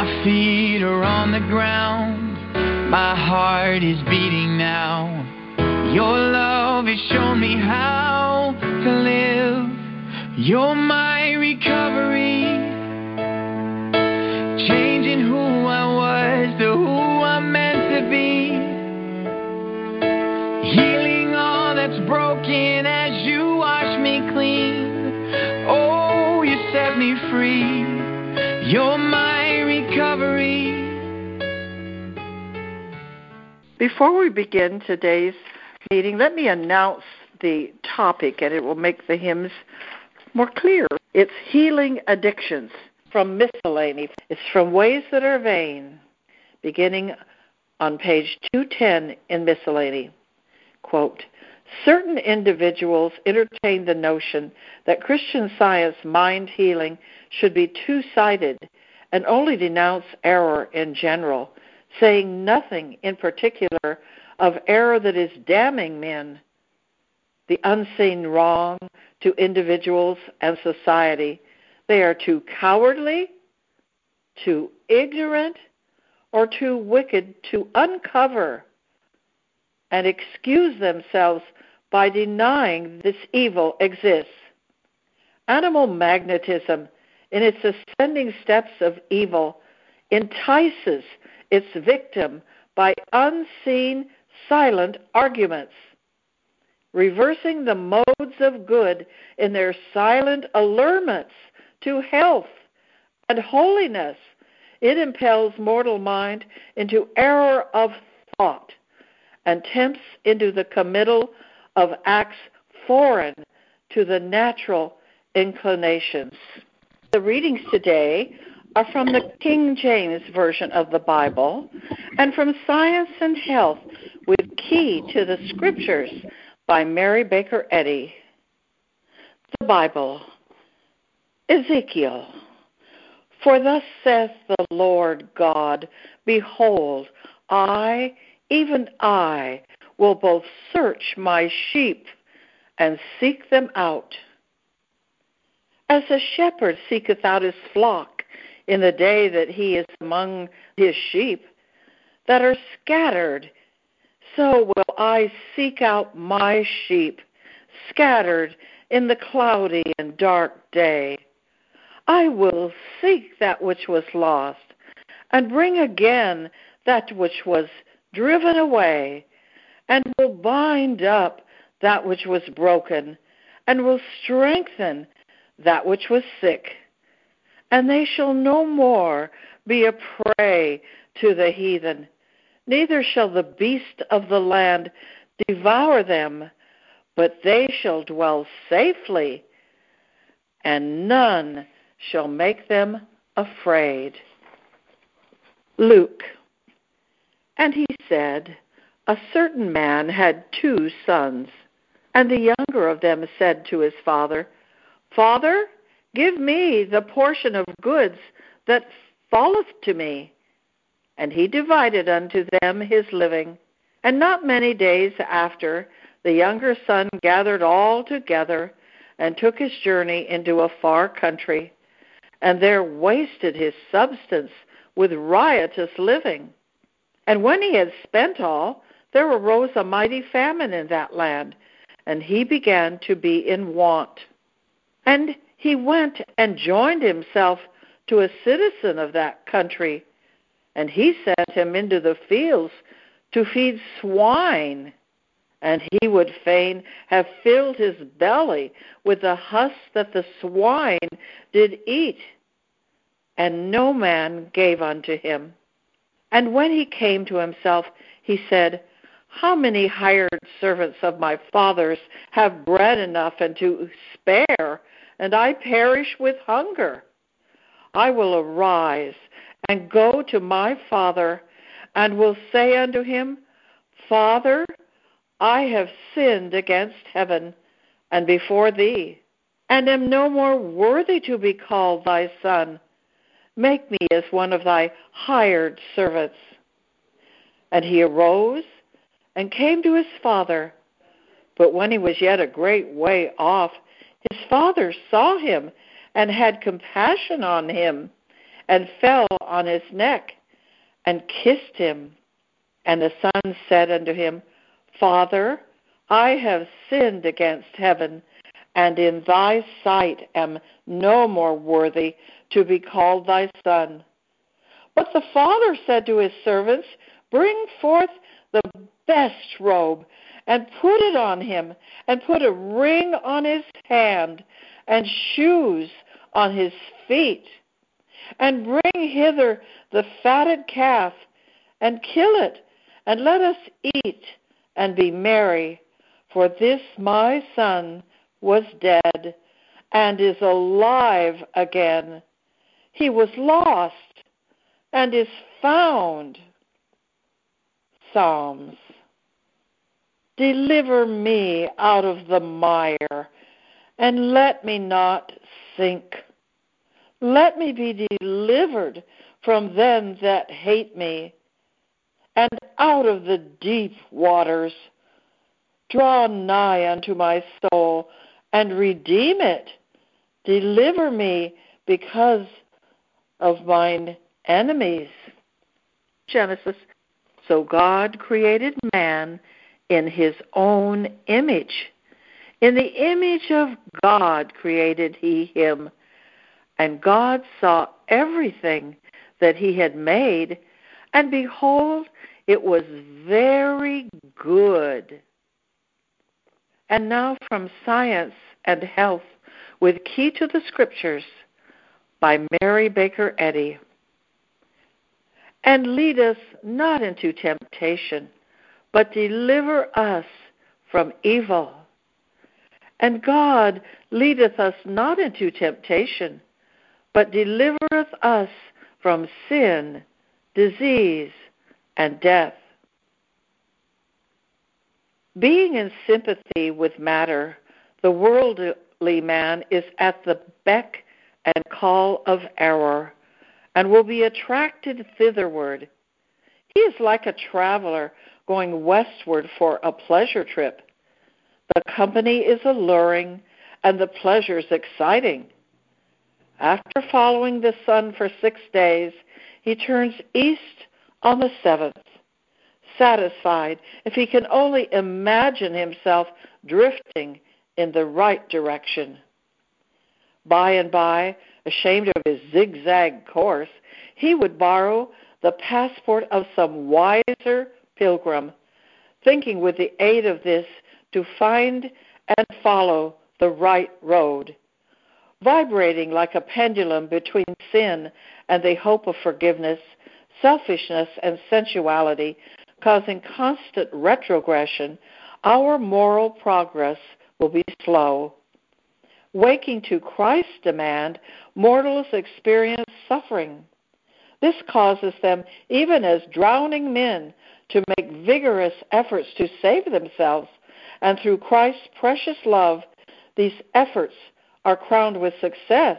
My feet are on the ground, my heart is beating now. Your love has shown me how to live. You're my recovery, changing who I was to who I'm meant to be. Healing all that's broken as you wash me clean. Oh, you set me free. You're my recovery. Before we begin today's meeting, let me announce the topic, and it will make the hymns more clear. It's healing addictions from Miscellany. It's from Ways That Are Vain, beginning on page 210 in Miscellany. Quote, certain individuals entertain the notion that Christian Science mind healing should be two-sided and only denounce error in general, saying nothing in particular of error that is damning men, the unseen wrong to individuals and society. They are too cowardly, too ignorant, or too wicked to uncover and excuse themselves by denying this evil exists. Animal magnetism, in its ascending steps of evil, entices its victim by unseen, silent arguments. Reversing the modes of good in their silent allurements to health and holiness, it impels mortal mind into error of thought and tempts into the committal of acts foreign to the natural inclinations. The readings today are from the King James Version of the Bible and from Science and Health with Key to the Scriptures by Mary Baker Eddy. The Bible, Ezekiel. For thus saith the Lord God, behold, I, even I, will both search my sheep and seek them out. As a shepherd seeketh out his flock in the day that he is among his sheep that are scattered, so will I seek out my sheep, scattered in the cloudy and dark day. I will seek that which was lost, and bring again that which was driven away, and will bind up that which was broken, and will strengthen that which was sick. And they shall no more be a prey to the heathen, neither shall the beast of the land devour them, but they shall dwell safely, and none shall make them afraid. Luke. And he said, a certain man had 2 sons, and the younger of them said to his father, Father, give me the portion of goods that falleth to me. And he divided unto them his living. And not many days after, the younger son gathered all together, and took his journey into a far country, and there wasted his substance with riotous living. And when he had spent all, there arose a mighty famine in that land, and he began to be in want. And he went and joined himself to a citizen of that country, and he sent him into the fields to feed swine. And he would fain have filled his belly with the husk that the swine did eat, and no man gave unto him. And when he came to himself, he said, how many hired servants of my father's have bread enough and to spare, and I perish with hunger? I will arise and go to my father, and will say unto him, Father, I have sinned against heaven and before thee, and am no more worthy to be called thy son. Make me as one of thy hired servants. And he arose and came to his father. But when he was yet a great way off, his father saw him and had compassion on him, and fell on his neck and kissed him. And the son said unto him, Father, I have sinned against heaven, and in thy sight am no more worthy to be called thy son. But the father said to his servants, Bring forth the best robe, and put it on him, and put a ring on his hand, and shoes on his feet. And bring hither the fatted calf, and kill it, and let us eat, and be merry. For this my son was dead, and is alive again. He was lost, and is found. Psalms. Deliver me out of the mire, and let me not sink. Let me be delivered from them that hate me, and out of the deep waters. Draw nigh unto my soul, and redeem it. Deliver me because of mine enemies. Genesis. So God created man in his own image. In the image of God created he him. And God saw everything that he had made, and behold, it was very good. And now from Science and Health with Key to the Scriptures by Mary Baker Eddy. And lead us not into temptation, but deliver us from evil. And God leadeth us not into temptation, but delivereth us from sin, disease, and death. Being in sympathy with matter, the worldly man is at the beck and call of error, and will be attracted thitherward. He is like a traveler going westward for a pleasure trip. The company is alluring, and the pleasures exciting. After following the sun for 6 days, he turns east on the 7th, satisfied if he can only imagine himself drifting in the right direction. By and by, ashamed of his zigzag course, he would borrow the passport of some wiser pilgrim, thinking with the aid of this to find and follow the right road, vibrating like a pendulum between sin and the hope of forgiveness, selfishness and sensuality, causing constant retrogression. Our moral progress will be slow. Waking to Christ's demand, mortals experience suffering. This causes them, even as drowning men, to make vigorous efforts to save themselves, and through Christ's precious love, these efforts are crowned with success.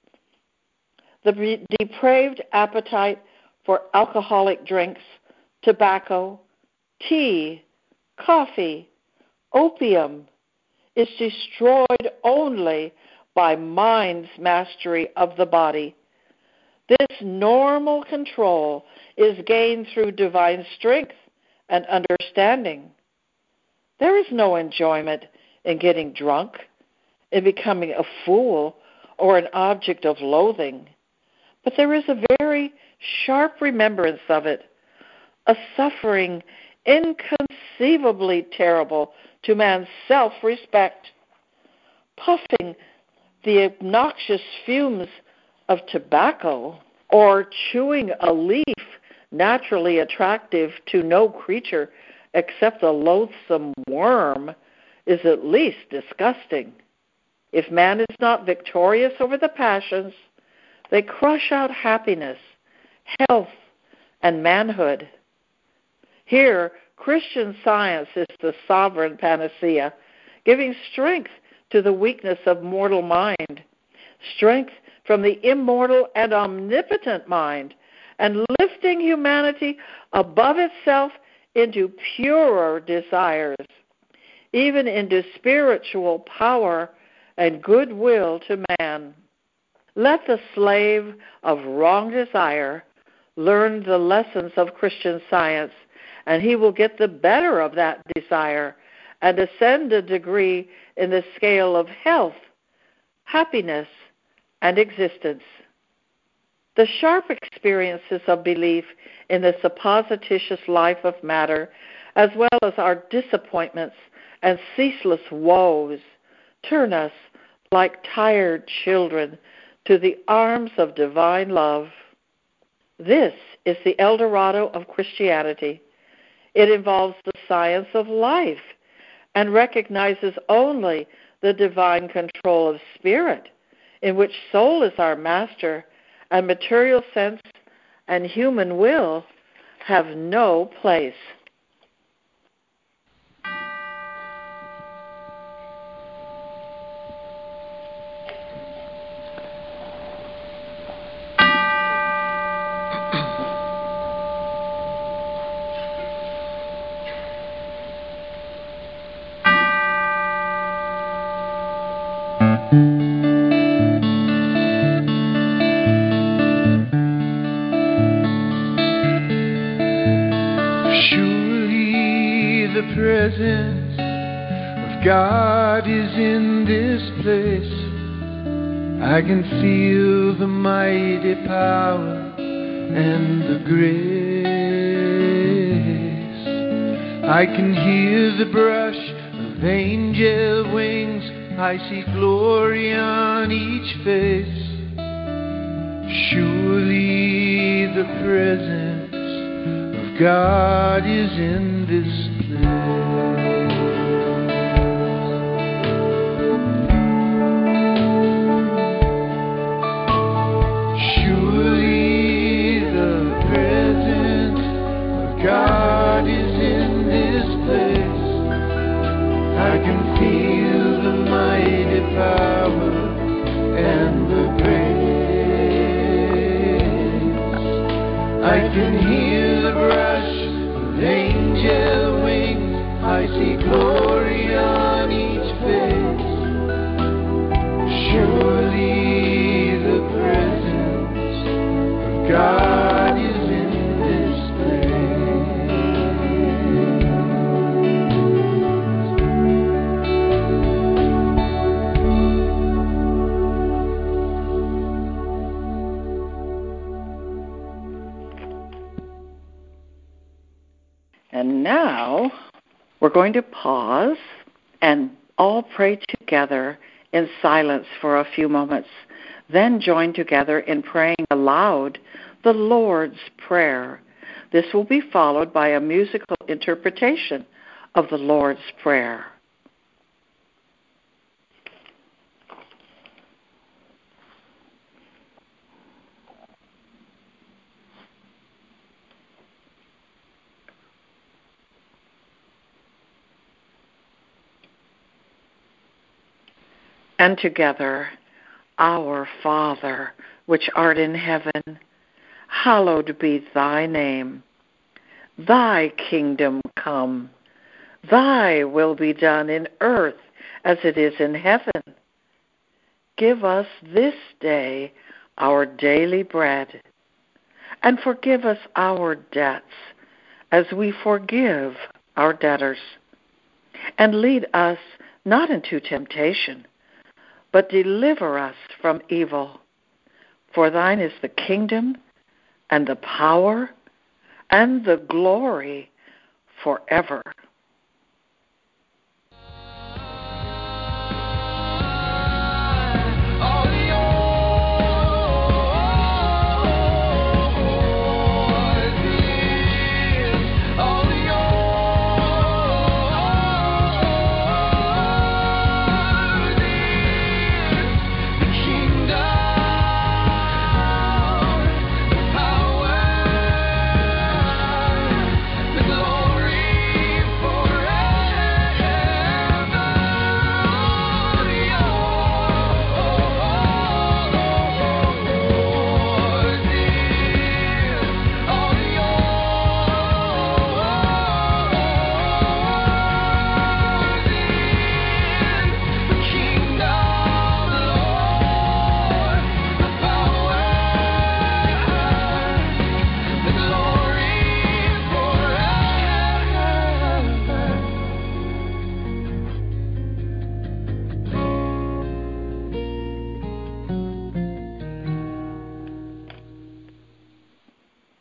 The depraved appetite for alcoholic drinks, tobacco, tea, coffee, opium, is destroyed only by mind's mastery of the body. This normal control is gained through divine strength and understanding. There is no enjoyment in getting drunk, in becoming a fool or an object of loathing, but there is a very sharp remembrance of it, a suffering inconceivably terrible to man's self-respect. Puffing the obnoxious fumes of tobacco or chewing a leaf naturally attractive to no creature except a loathsome worm is at least disgusting. If man is not victorious over the passions, they crush out happiness, health, and manhood. Here, Christian Science is the sovereign panacea, giving strength to the weakness of mortal mind, strength from the immortal and omnipotent mind, and lifting humanity above itself into purer desires, even into spiritual power and goodwill to man. Let the slave of wrong desire learn the lessons of Christian Science, and he will get the better of that desire and ascend a degree in the scale of health, happiness, and existence. The sharp experiences of belief in the supposititious life of matter, as well as our disappointments and ceaseless woes, turn us like tired children to the arms of divine love. This is the El Dorado of Christianity. It involves the science of life and recognizes only the divine control of spirit, in which soul is our master, and material sense and human will have no place. Surely the presence of God is in this place. I can feel the mighty power and the grace. I can hear the brush of angel wings. I see glory on each face. Surely the presence of God is in this God is in this place. I can feel the mighty power and the grace. I can hear the brush of angel wings. I see glory on each face. Surely the presence of God is in this And now we're going to pause and all pray together in silence for a few moments, then join together in praying aloud the Lord's Prayer. This will be followed by a musical interpretation of the Lord's Prayer. And together, Our Father, which art in heaven, hallowed be thy name. Thy kingdom come. Thy will be done in earth as it is in heaven. Give us this day our daily bread, and forgive us our debts as we forgive our debtors. And lead us not into temptation, but deliver us from evil. For thine is the kingdom and the power and the glory forever.